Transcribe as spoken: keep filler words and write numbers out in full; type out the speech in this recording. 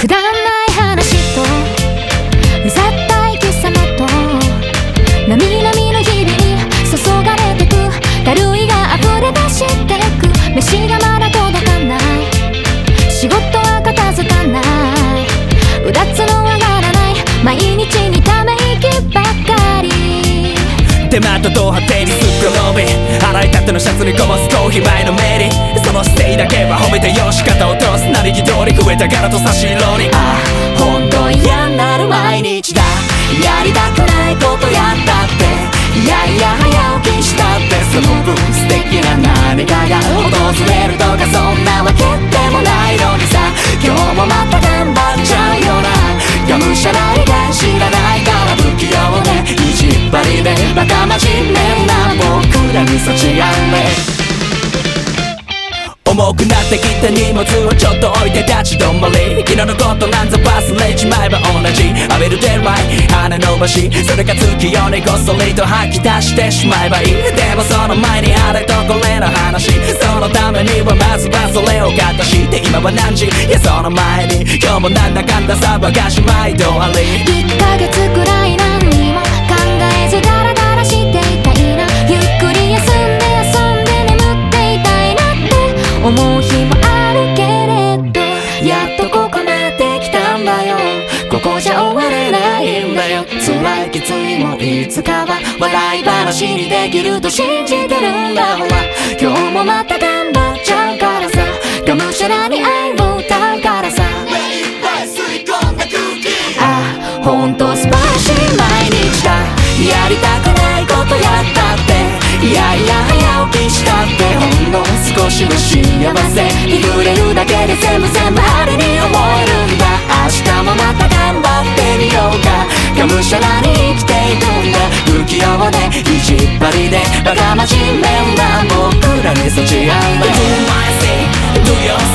くだらない話とうざったい貴様となみなみの日々に注がれてくたるいが溢れ出してく飯がまだ届かない仕事は片付かないうだつの上がらない毎日にため息ばかりでまたド派手にすっ転び洗いたてのシャツにこぼすコーヒー前のめりその姿勢だけは褒めてよし肩を通すなりぎ通り増えた柄と差し色にああほんと嫌になる毎日だやりたくないことやったっていやいや早起きしたってその分素敵な何かが訪れるとかそんなわけでもないのにさ今日もまた頑張っちゃうよながむしゃらいが知らないから不器用で意地っ張りでバカ真面目な僕らに幸あれ重くなってきた荷物をちょっと置いて立ち止まり昨日のことなんざ忘れちまえば同じ浴びるデライ羽伸ばしそれが月夜にこっそりと吐き出してしまえばいいでもその前にあれとこれの話そのためにはまずはそれを片して今は何時いやその前に今日もなんだかんだ騒がし毎度ありいっかげつくらい何にも考えずダラダラしていたいなゆっくり休んで遊んで眠っていたいなって思う日もあるけれどやっとここまで来たんだよここじゃ終われないんだよ辛いきついもいつかは笑い話にできると信じてるんだほら今日もまた頑張っちゃうからさがむしゃらに愛を歌うからさあほんと素晴らしい毎日だやりたくないことやったっていやいや早起きしたってほんの少しの幸せに触れるだけで全部全部あれに思えるんだ明日もまた頑張ってみようかがむしゃらに生きていくんだ不器用で意地っ張りでバカ真面目な僕らに幸あれ Do my thing, do your